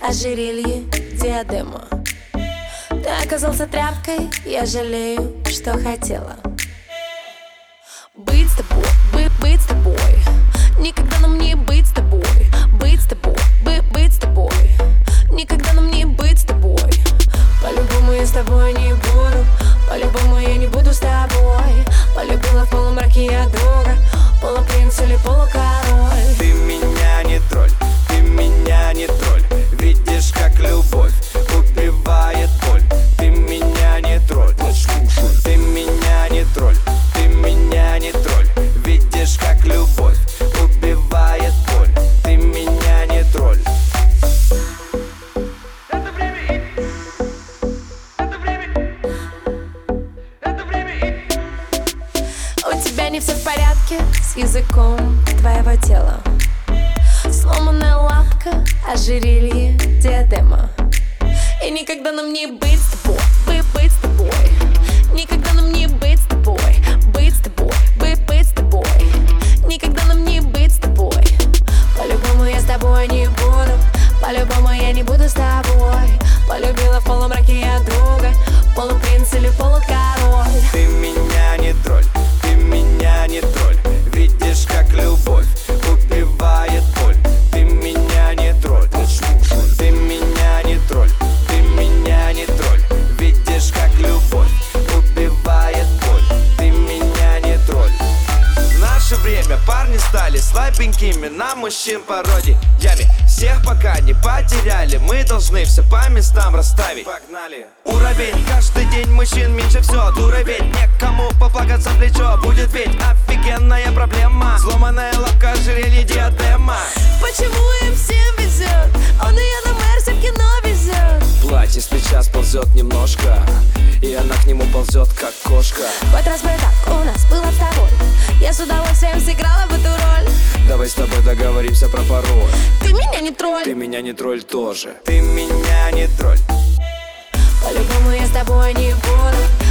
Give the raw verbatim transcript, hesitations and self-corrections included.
ожерелье, диадема. Ты оказался тряпкой, я жалею, что хотела быть с тобой, быть, быть с тобой. Никогда нам не быть с тобой, быть с тобой, быть, быть с тобой. Никогда нам не быть с тобой. По-любому я с тобой не буду, по-любому я не буду с тобой. Полюбила в полумраке я друга, полупринц или полукороль. Ты меня не тролль, ты меня не тролль. Видишь, как любовь убивает боль. Ты меня не тролль, ты меня не тролль, ты меня не тролль. Видишь, как любовь убивает боль. Ты меня не тролль. Это время, это время, это время. У тебя не все в порядке с языком твоего тела. Сломанная лапка, ожерелье, диадема. И никогда нам не быть с тобой, быть, быть с тобой. Никогда нам не быть с тобой, быть с тобой, быть, быть с тобой. Никогда нам не быть с тобой. По-любому я с тобой не буду, по-любому я не буду с тобой. Полюбила в полумраке я друга, полупринц или полукороль. Ты меня не тролль, ты меня не тролль. Видишь, как любовь убивает боль. Ты меня не тролль, ты меня не тролль, ты меня не тролль. Видишь, как любовь убивает боль. Ты меня не тролль. В наше время парни стали слабенькими на мужчин пародиями. Всех пока не потеряли, мы должны все по местам расставить. Погнали! Уровень, каждый день мужчин меньше все. Дура ведь, некому поплакаться в плечо. Будет ведь офигенная проблема. Сломанная лапка, ожерелье, диадема. Почему им всем везет? Он и я на Мерсе в кино везет. Платье с плеча сползет немножко, и она к нему ползет, как кошка. В этот раз бы так у нас было с тобой. Я с удовольствием сыграла в эту роль. Давай с тобой договоримся про пароль. Ты меня не тролль, Ты меня не тролль тоже. Ты меня не тролль. по-любому я с тобой не буду,